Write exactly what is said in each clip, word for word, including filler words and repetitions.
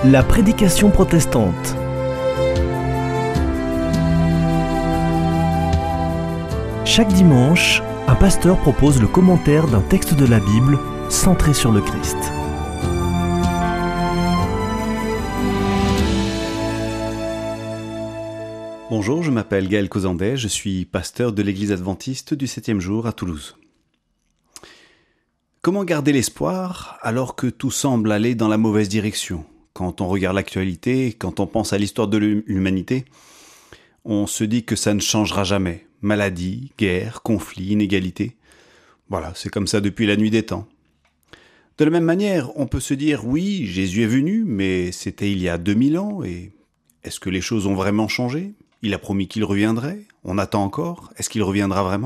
La prédication protestante. Chaque dimanche, un pasteur propose le commentaire d'un texte de la Bible centré sur le Christ. Bonjour, je m'appelle Gaël Cozandet, je suis pasteur de l'église adventiste du septième jour à Toulouse. Comment garder l'espoir alors que tout semble aller dans la mauvaise direction ? Quand on regarde l'actualité, quand on pense à l'histoire de l'humanité, on se dit que ça ne changera jamais. Maladie, guerre, conflits, inégalités. Voilà, c'est comme ça depuis la nuit des temps. De la même manière, on peut se dire, oui, Jésus est venu, mais c'était il y a deux mille ans, et est-ce que les choses ont vraiment changé ? Il a promis qu'il reviendrait, on attend encore, est-ce qu'il reviendra vraiment ?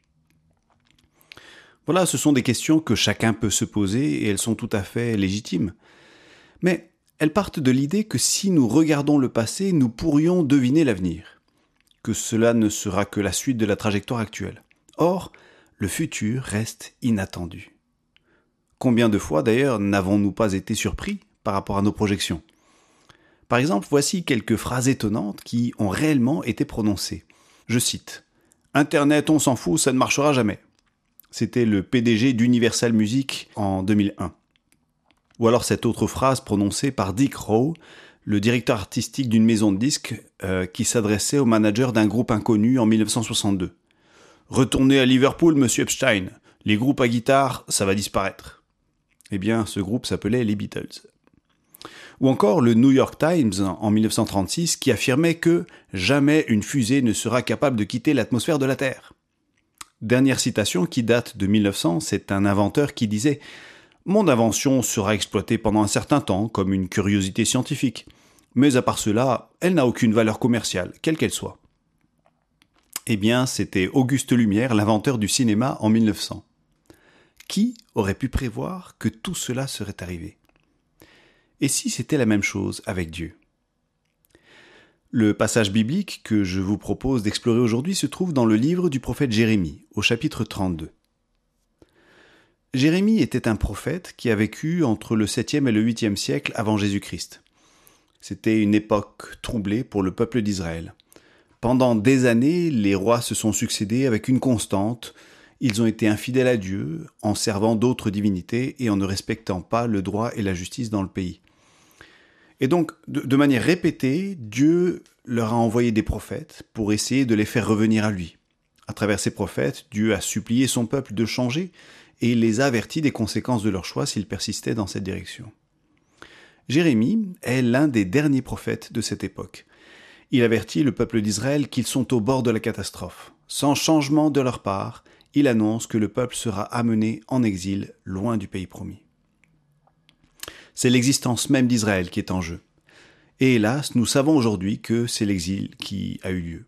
Voilà, ce sont des questions que chacun peut se poser, et elles sont tout à fait légitimes. Mais elles partent de l'idée que si nous regardons le passé, nous pourrions deviner l'avenir, que cela ne sera que la suite de la trajectoire actuelle. Or, le futur reste inattendu. Combien de fois, d'ailleurs, n'avons-nous pas été surpris par rapport à nos projections ? Par exemple, voici quelques phrases étonnantes qui ont réellement été prononcées. Je cite « Internet, on s'en fout, ça ne marchera jamais ». C'était le P D G d'Universal Music en deux mille un. Ou alors cette autre phrase prononcée par Dick Rowe, le directeur artistique d'une maison de disques euh, qui s'adressait au manager d'un groupe inconnu en dix-neuf cent soixante-deux. « Retournez à Liverpool, monsieur Epstein. Les groupes à guitare, ça va disparaître. » Eh bien, ce groupe s'appelait les Beatles. Ou encore le New York Times en dix-neuf cent trente-six qui affirmait que « jamais une fusée ne sera capable de quitter l'atmosphère de la Terre ». Dernière citation qui date de mille neuf cents, c'est un inventeur qui disait « Mon invention sera exploitée pendant un certain temps comme une curiosité scientifique, mais à part cela, elle n'a aucune valeur commerciale, quelle qu'elle soit. » Eh bien, c'était Auguste Lumière, l'inventeur du cinéma en mille neuf cents. Qui aurait pu prévoir que tout cela serait arrivé ? Et si c'était la même chose avec Dieu ? Le passage biblique que je vous propose d'explorer aujourd'hui se trouve dans le livre du prophète Jérémie, au chapitre trente-deux. Jérémie était un prophète qui a vécu entre le septième et le huitième siècle avant Jésus-Christ. C'était une époque troublée pour le peuple d'Israël. Pendant des années, les rois se sont succédés avec une constante. Ils ont été infidèles à Dieu en servant d'autres divinités et en ne respectant pas le droit et la justice dans le pays. Et donc, de, de manière répétée, Dieu leur a envoyé des prophètes pour essayer de les faire revenir à lui. À travers ces prophètes, Dieu a supplié son peuple de changer et les a avertis des conséquences de leur choix s'ils persistaient dans cette direction. Jérémie est l'un des derniers prophètes de cette époque. Il avertit le peuple d'Israël qu'ils sont au bord de la catastrophe. Sans changement de leur part, il annonce que le peuple sera amené en exil loin du pays promis. C'est l'existence même d'Israël qui est en jeu. Et hélas, nous savons aujourd'hui que c'est l'exil qui a eu lieu.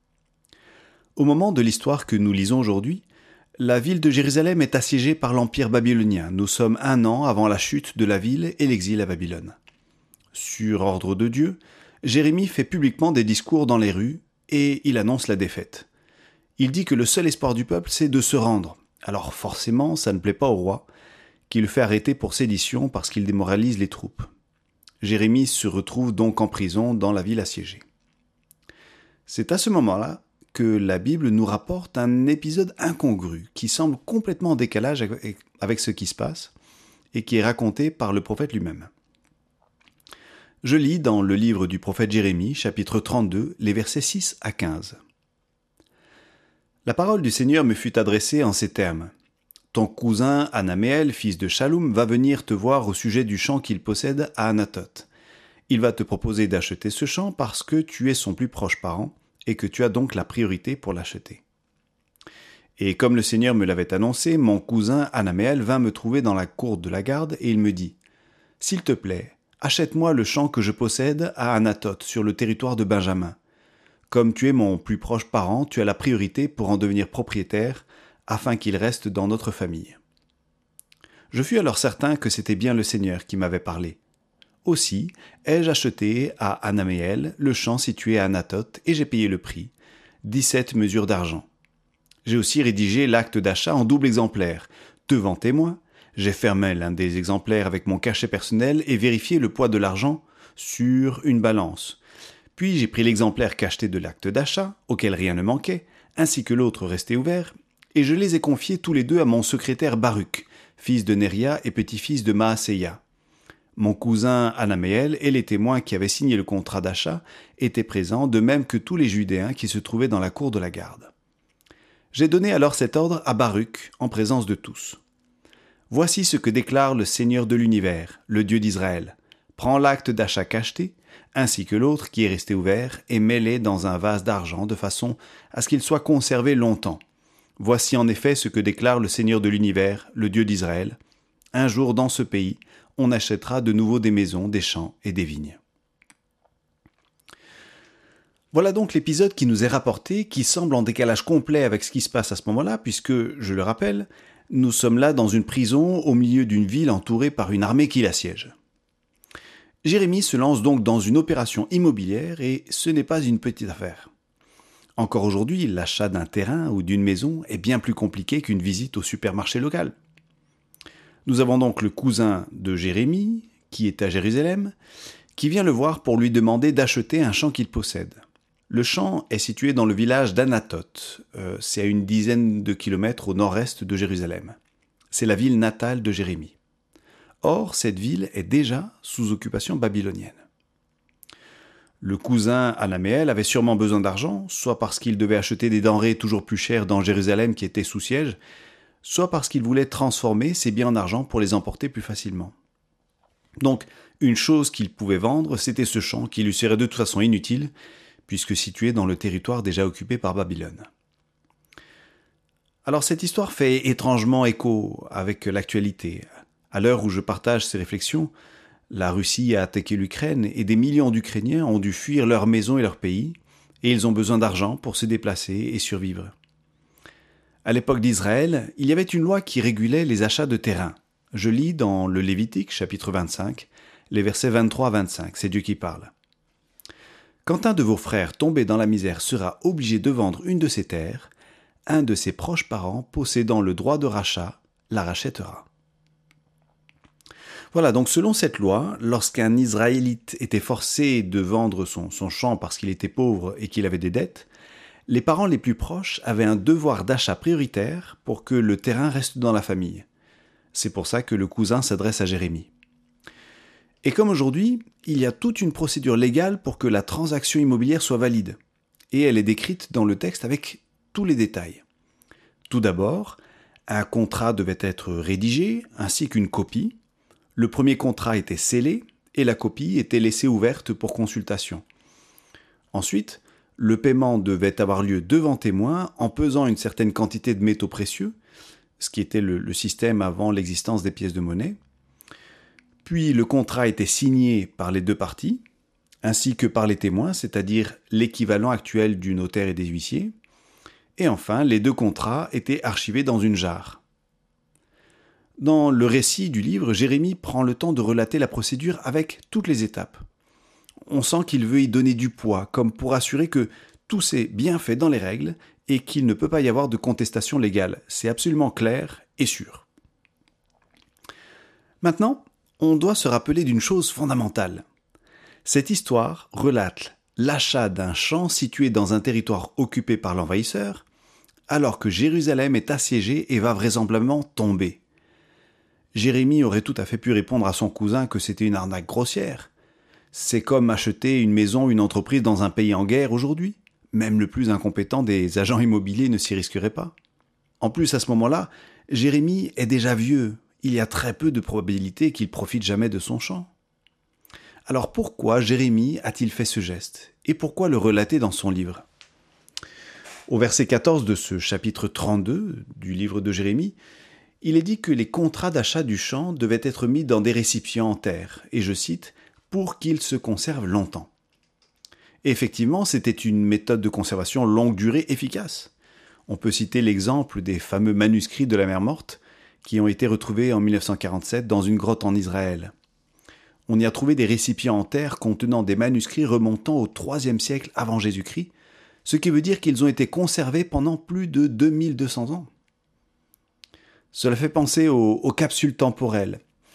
Au moment de l'histoire que nous lisons aujourd'hui, la ville de Jérusalem est assiégée par l'Empire babylonien. Nous sommes un an avant la chute de la ville et l'exil à Babylone. Sur ordre de Dieu, Jérémie fait publiquement des discours dans les rues et il annonce la défaite. Il dit que le seul espoir du peuple, c'est de se rendre. Alors forcément, ça ne plaît pas au roi, qui le fait arrêter pour sédition parce qu'il démoralise les troupes. Jérémie se retrouve donc en prison dans la ville assiégée. C'est à ce moment-là que la Bible nous rapporte un épisode incongru qui semble complètement en décalage avec ce qui se passe et qui est raconté par le prophète lui-même. Je lis dans le livre du prophète Jérémie, chapitre trente-deux, les versets six à quinze. La parole du Seigneur me fut adressée en ces termes. Ton cousin Anaméel, fils de Shaloum, va venir te voir au sujet du champ qu'il possède à Anathoth. Il va te proposer d'acheter ce champ parce que tu es son plus proche parent et que tu as donc la priorité pour l'acheter. Et comme le Seigneur me l'avait annoncé, mon cousin Anaméel vint me trouver dans la cour de la garde et il me dit « S'il te plaît, achète-moi le champ que je possède à Anathoth sur le territoire de Benjamin. Comme tu es mon plus proche parent, tu as la priorité pour en devenir propriétaire afin qu'il reste dans notre famille. » Je fus alors certain que c'était bien le Seigneur qui m'avait parlé. Aussi ai-je acheté à Anaméel le champ situé à Anathoth et j'ai payé le prix, dix-sept mesures d'argent. J'ai aussi rédigé l'acte d'achat en double exemplaire. Devant témoin, j'ai fermé l'un des exemplaires avec mon cachet personnel et vérifié le poids de l'argent sur une balance. Puis j'ai pris l'exemplaire cacheté de l'acte d'achat, auquel rien ne manquait, ainsi que l'autre resté ouvert, et je les ai confiés tous les deux à mon secrétaire Baruch, fils de Neria et petit-fils de Maaseia. Mon cousin Anaméel et les témoins qui avaient signé le contrat d'achat étaient présents, de même que tous les Judéens qui se trouvaient dans la cour de la garde. J'ai donné alors cet ordre à Baruch en présence de tous. « Voici ce que déclare le Seigneur de l'univers, le Dieu d'Israël. Prends l'acte d'achat cacheté, ainsi que l'autre qui est resté ouvert, et mets-les dans un vase d'argent de façon à ce qu'il soit conservé longtemps. Voici en effet ce que déclare le Seigneur de l'univers, le Dieu d'Israël. Un jour dans ce pays, on achètera de nouveau des maisons, des champs et des vignes. » Voilà donc l'épisode qui nous est rapporté, qui semble en décalage complet avec ce qui se passe à ce moment-là, puisque, je le rappelle, nous sommes là dans une prison au milieu d'une ville entourée par une armée qui l'assiège. Jérémie se lance donc dans une opération immobilière et ce n'est pas une petite affaire. Encore aujourd'hui, l'achat d'un terrain ou d'une maison est bien plus compliqué qu'une visite au supermarché local. Nous avons donc le cousin de Jérémie, qui est à Jérusalem, qui vient le voir pour lui demander d'acheter un champ qu'il possède. Le champ est situé dans le village d'Anatoth, euh, c'est à une dizaine de kilomètres au nord-est de Jérusalem. C'est la ville natale de Jérémie. Or, cette ville est déjà sous occupation babylonienne. Le cousin Anaméel avait sûrement besoin d'argent, soit parce qu'il devait acheter des denrées toujours plus chères dans Jérusalem qui était sous siège, soit parce qu'il voulait transformer ses biens en argent pour les emporter plus facilement. Donc, une chose qu'il pouvait vendre, c'était ce champ qui lui serait de toute façon inutile, puisque situé dans le territoire déjà occupé par Babylone. Alors cette histoire fait étrangement écho avec l'actualité. À l'heure où je partage ces réflexions, la Russie a attaqué l'Ukraine et des millions d'Ukrainiens ont dû fuir leur maison et leur pays, et ils ont besoin d'argent pour se déplacer et survivre. À l'époque d'Israël, il y avait une loi qui régulait les achats de terrain. Je lis dans le Lévitique, chapitre vingt-cinq, les versets vingt-trois à vingt-cinq, c'est Dieu qui parle. « Quand un de vos frères tombé dans la misère sera obligé de vendre une de ses terres, un de ses proches parents possédant le droit de rachat la rachètera. » Voilà, donc selon cette loi, lorsqu'un Israélite était forcé de vendre son, son champ parce qu'il était pauvre et qu'il avait des dettes, les parents les plus proches avaient un devoir d'achat prioritaire pour que le terrain reste dans la famille. C'est pour ça que le cousin s'adresse à Jérémie. Et comme aujourd'hui, il y a toute une procédure légale pour que la transaction immobilière soit valide. Et elle est décrite dans le texte avec tous les détails. Tout d'abord, un contrat devait être rédigé, ainsi qu'une copie. Le premier contrat était scellé et la copie était laissée ouverte pour consultation. Ensuite, le paiement devait avoir lieu devant témoin en pesant une certaine quantité de métaux précieux, ce qui était le, le système avant l'existence des pièces de monnaie. Puis le contrat était signé par les deux parties, ainsi que par les témoins, c'est-à-dire l'équivalent actuel du notaire et des huissiers. Et enfin, les deux contrats étaient archivés dans une jarre. Dans le récit du livre, Jérémie prend le temps de relater la procédure avec toutes les étapes. On sent qu'il veut y donner du poids, comme pour assurer que tout s'est bien fait dans les règles et qu'il ne peut pas y avoir de contestation légale. C'est absolument clair et sûr. Maintenant, on doit se rappeler d'une chose fondamentale. Cette histoire relate l'achat d'un champ situé dans un territoire occupé par l'envahisseur, alors que Jérusalem est assiégée et va vraisemblablement tomber. Jérémie aurait tout à fait pu répondre à son cousin que c'était une arnaque grossière. C'est comme acheter une maison ou une entreprise dans un pays en guerre aujourd'hui. Même le plus incompétent des agents immobiliers ne s'y risquerait pas. En plus, à ce moment-là, Jérémie est déjà vieux. Il y a très peu de probabilité qu'il profite jamais de son champ. Alors pourquoi Jérémie a-t-il fait ce geste? Et pourquoi le relater dans son livre? Au verset quatorze de ce chapitre trente-deux du livre de Jérémie, il est dit que les contrats d'achat du champ devaient être mis dans des récipients en terre, et je cite, « pour qu'ils se conservent longtemps ». Et effectivement, c'était une méthode de conservation longue durée efficace. On peut citer l'exemple des fameux manuscrits de la mer Morte, qui ont été retrouvés en mille neuf cent quarante-sept dans une grotte en Israël. On y a trouvé des récipients en terre contenant des manuscrits remontant au troisième siècle avant Jésus-Christ, ce qui veut dire qu'ils ont été conservés pendant plus de deux mille deux cents ans. Cela fait penser aux, aux capsules temporelles.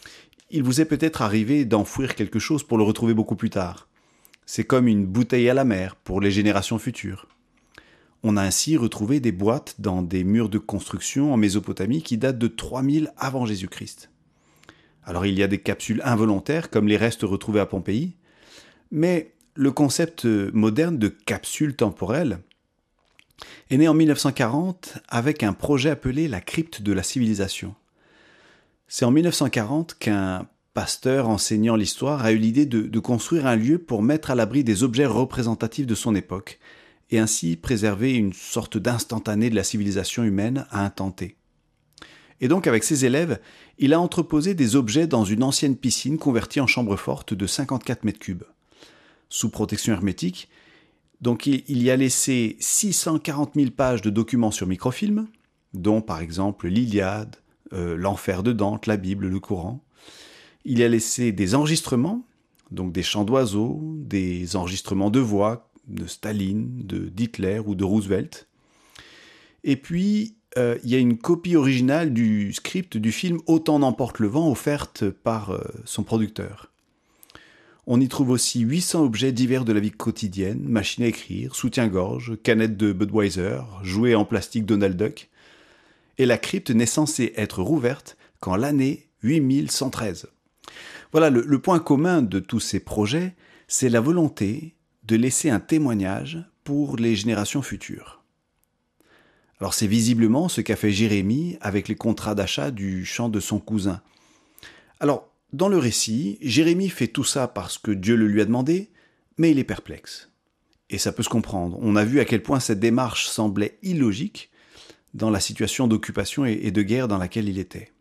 il vous est peut-être arrivé d'enfouir quelque chose pour le retrouver beaucoup plus tard. C'est comme une bouteille à la mer pour les générations futures. On a ainsi retrouvé des boîtes dans des murs de construction en Mésopotamie qui datent de trois mille avant Jésus-Christ. Alors il y a des capsules involontaires comme les restes retrouvés à Pompéi, mais le concept moderne de capsule temporelle est né en mille neuf cent quarante avec un projet appelé la crypte de la civilisation. C'est en mille neuf cent quarante qu'un pasteur enseignant l'histoire a eu l'idée de, de construire un lieu pour mettre à l'abri des objets représentatifs de son époque, et ainsi préserver une sorte d'instantané de la civilisation humaine à un temps T. Et donc avec ses élèves, il a entreposé des objets dans une ancienne piscine convertie en chambre forte de cinquante-quatre mètres cubes. Sous protection hermétique, donc il, il y a laissé six cent quarante mille pages de documents sur microfilm, dont par exemple l'Iliade, euh, l'Enfer de Dante, la Bible, le Coran. Il y a laissé des enregistrements, donc des chants d'oiseaux, des enregistrements de voix, de Staline, de d'Hitler ou de Roosevelt. Et puis, euh, il y a une copie originale du script du film « Autant n'emporte le vent » offerte par euh, son producteur. On y trouve aussi huit cents objets divers de la vie quotidienne, machines à écrire, soutien-gorge, canettes de Budweiser, jouets en plastique Donald Duck. Et la crypte n'est censée être rouverte qu'en l'année huit mille cent treize. Voilà, le, le point commun de tous ces projets, c'est la volonté de laisser un témoignage pour les générations futures. Alors c'est visiblement ce qu'a fait Jérémie avec les contrats d'achat du champ de son cousin. Alors, dans le récit, Jérémie fait tout ça parce que Dieu le lui a demandé, mais il est perplexe. Et ça peut se comprendre. On a vu à quel point cette démarche semblait illogique dans la situation d'occupation et de guerre dans laquelle il était.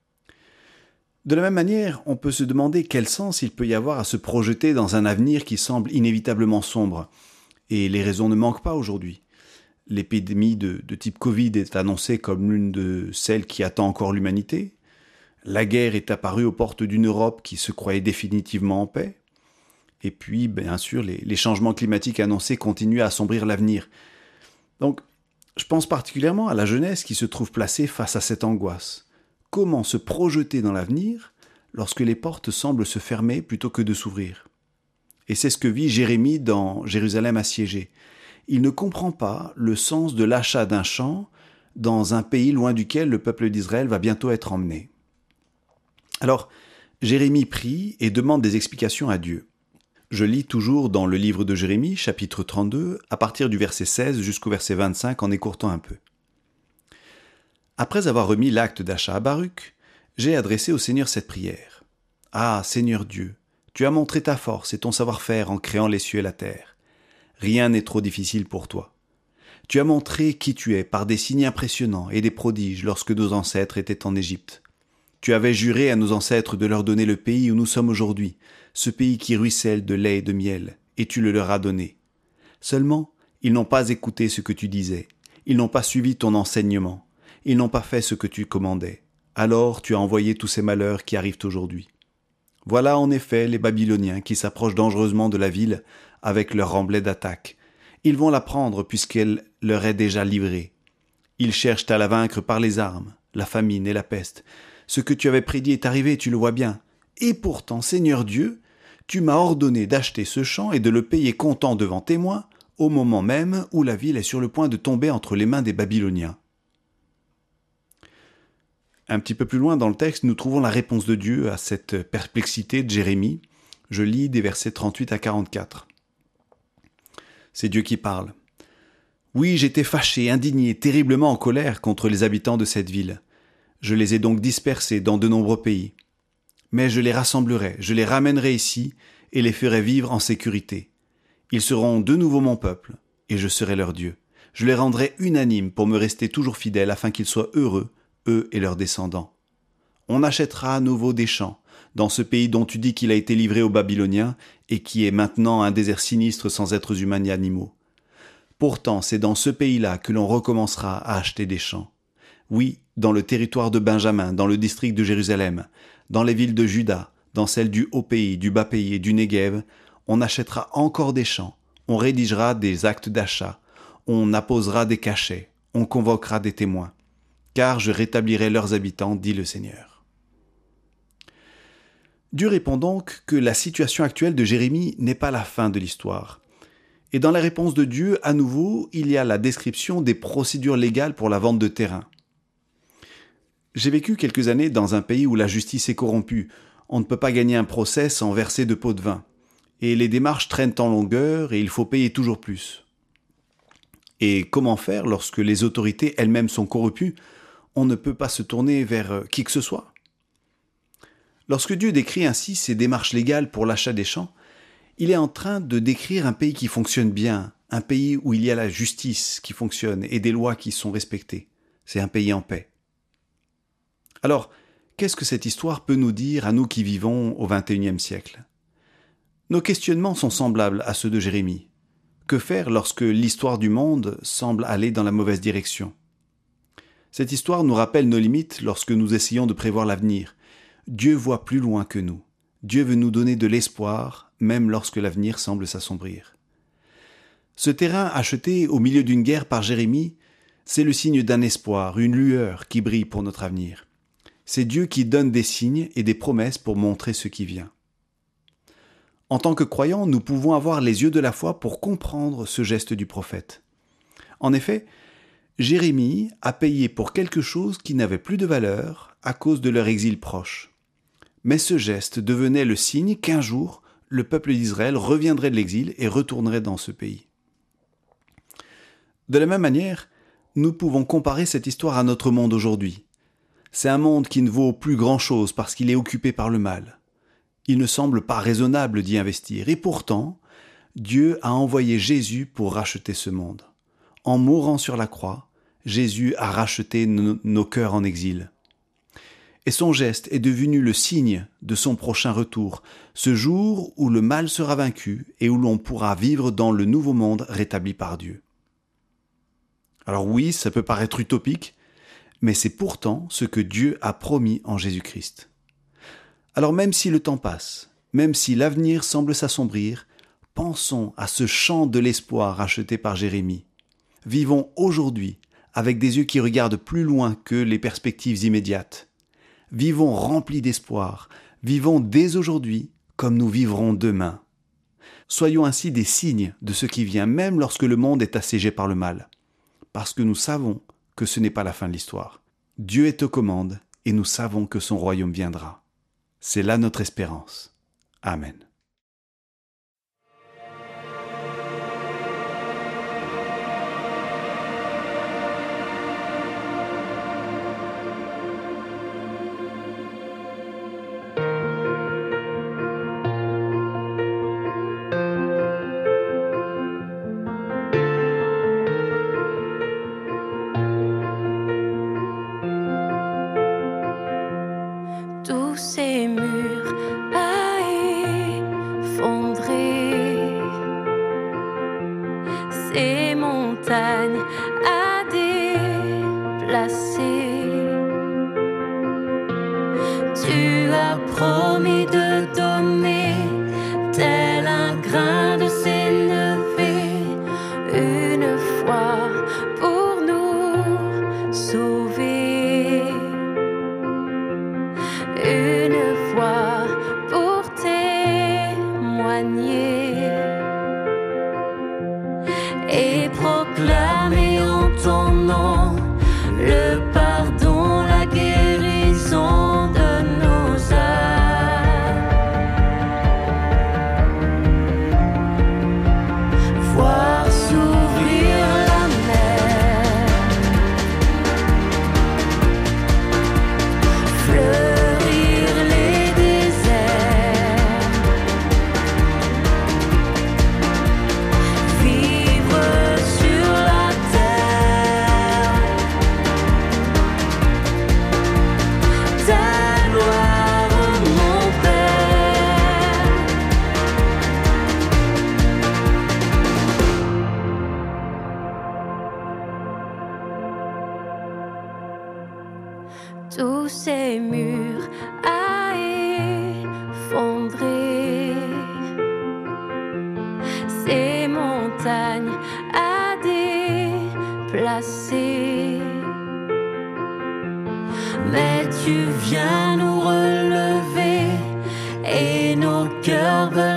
De la même manière, on peut se demander quel sens il peut y avoir à se projeter dans un avenir qui semble inévitablement sombre. Et les raisons ne manquent pas aujourd'hui. L'épidémie de, de type Covid est annoncée comme l'une de celles qui attend encore l'humanité. La guerre est apparue aux portes d'une Europe qui se croyait définitivement en paix. Et puis, bien sûr, les, les changements climatiques annoncés continuent à assombrir l'avenir. Donc, je pense particulièrement à la jeunesse qui se trouve placée face à cette angoisse. Comment se projeter dans l'avenir lorsque les portes semblent se fermer plutôt que de s'ouvrir? Et c'est ce que vit Jérémie dans Jérusalem assiégée. Il ne comprend pas le sens de l'achat d'un champ dans un pays loin duquel le peuple d'Israël va bientôt être emmené. Alors, Jérémie prie et demande des explications à Dieu. Je lis toujours dans le livre de Jérémie, chapitre trente-deux, à partir du verset seize jusqu'au verset vingt-cinq en écourtant un peu. Après avoir remis l'acte d'achat à Baruch, j'ai adressé au Seigneur cette prière. « Ah, Seigneur Dieu, tu as montré ta force et ton savoir-faire en créant les cieux et la terre. Rien n'est trop difficile pour toi. Tu as montré qui tu es par des signes impressionnants et des prodiges lorsque nos ancêtres étaient en Égypte. Tu avais juré à nos ancêtres de leur donner le pays où nous sommes aujourd'hui, ce pays qui ruisselle de lait et de miel, et tu le leur as donné. Seulement, ils n'ont pas écouté ce que tu disais, ils n'ont pas suivi ton enseignement. Ils n'ont pas fait ce que tu commandais. Alors tu as envoyé tous ces malheurs qui arrivent aujourd'hui. Voilà en effet les Babyloniens qui s'approchent dangereusement de la ville avec leur remblai d'attaque. Ils vont la prendre puisqu'elle leur est déjà livrée. Ils cherchent à la vaincre par les armes, la famine et la peste. Ce que tu avais prédit est arrivé, tu le vois bien. Et pourtant, Seigneur Dieu, tu m'as ordonné d'acheter ce champ et de le payer comptant devant témoins au moment même où la ville est sur le point de tomber entre les mains des Babyloniens. Un petit peu plus loin dans le texte, nous trouvons la réponse de Dieu à cette perplexité de Jérémie. Je lis des versets trente-huit à quarante-quatre. C'est Dieu qui parle. « Oui, j'étais fâché, indigné, terriblement en colère contre les habitants de cette ville. Je les ai donc dispersés dans de nombreux pays. Mais je les rassemblerai, je les ramènerai ici et les ferai vivre en sécurité. Ils seront de nouveau mon peuple, et je serai leur Dieu. Je les rendrai unanimes pour me rester toujours fidèles afin qu'ils soient heureux, eux et leurs descendants. On achètera à nouveau des champs, dans ce pays dont tu dis qu'il a été livré aux Babyloniens et qui est maintenant un désert sinistre sans êtres humains ni animaux. Pourtant, c'est dans ce pays-là que l'on recommencera à acheter des champs. Oui, dans le territoire de Benjamin, dans le district de Jérusalem, dans les villes de Juda, dans celles du haut pays, du bas pays et du Néguev, on achètera encore des champs, on rédigera des actes d'achat, on apposera des cachets, on convoquera des témoins. Car je rétablirai leurs habitants, dit le Seigneur. » Dieu répond donc que la situation actuelle de Jérémie n'est pas la fin de l'histoire. Et dans la réponse de Dieu, à nouveau, il y a la description des procédures légales pour la vente de terrain. J'ai vécu quelques années dans un pays où la justice est corrompue. On ne peut pas gagner un procès sans verser de pots de vin. Et les démarches traînent en longueur et il faut payer toujours plus. Et comment faire lorsque les autorités elles-mêmes sont corrompues? On ne peut pas se tourner vers qui que ce soit. Lorsque Dieu décrit ainsi ces démarches légales pour l'achat des champs, il est en train de décrire un pays qui fonctionne bien, un pays où il y a la justice qui fonctionne et des lois qui sont respectées. C'est un pays en paix. Alors, qu'est-ce que cette histoire peut nous dire à nous qui vivons au vingt et unième siècle? Nos questionnements sont semblables à ceux de Jérémie. Que faire lorsque l'histoire du monde semble aller dans la mauvaise direction? Cette histoire nous rappelle nos limites lorsque nous essayons de prévoir l'avenir. Dieu voit plus loin que nous. Dieu veut nous donner de l'espoir, même lorsque l'avenir semble s'assombrir. Ce terrain acheté au milieu d'une guerre par Jérémie, c'est le signe d'un espoir, une lueur qui brille pour notre avenir. C'est Dieu qui donne des signes et des promesses pour montrer ce qui vient. En tant que croyants, nous pouvons avoir les yeux de la foi pour comprendre ce geste du prophète. En effet, Jérémie a payé pour quelque chose qui n'avait plus de valeur à cause de leur exil proche. Mais ce geste devenait le signe qu'un jour, le peuple d'Israël reviendrait de l'exil et retournerait dans ce pays. De la même manière, nous pouvons comparer cette histoire à notre monde aujourd'hui. C'est un monde qui ne vaut plus grand-chose parce qu'il est occupé par le mal. Il ne semble pas raisonnable d'y investir. Et pourtant, Dieu a envoyé Jésus pour racheter ce monde. En mourant sur la croix, Jésus a racheté no- nos cœurs en exil. Et son geste est devenu le signe de son prochain retour, ce jour où le mal sera vaincu et où l'on pourra vivre dans le nouveau monde rétabli par Dieu. Alors oui, ça peut paraître utopique, mais c'est pourtant ce que Dieu a promis en Jésus-Christ. Alors même si le temps passe, même si l'avenir semble s'assombrir, pensons à ce chant de l'espoir acheté par Jérémie. Vivons aujourd'hui avec des yeux qui regardent plus loin que les perspectives immédiates. Vivons remplis d'espoir, vivons dès aujourd'hui comme nous vivrons demain. Soyons ainsi des signes de ce qui vient, même lorsque le monde est assiégé par le mal, parce que nous savons que ce n'est pas la fin de l'histoire. Dieu est aux commandes et nous savons que son royaume viendra. C'est là notre espérance. Amen. Tous ces murs à effondrer, ces montagnes à déplacer. Tu as promis de donner tel un grain de s'élever une fois pour nous sauver. Une fois pour témoigner et proclamer en ton nom le pardon, la guérison de nos âmes. Voir s'ouvrir la mer, fleurir les déserts, vivre sur la terre, ta gloire, mon Père. Tous ces murs à effondrer, ces montagnes à déplacer. Mais tu viens nous relever cœur veut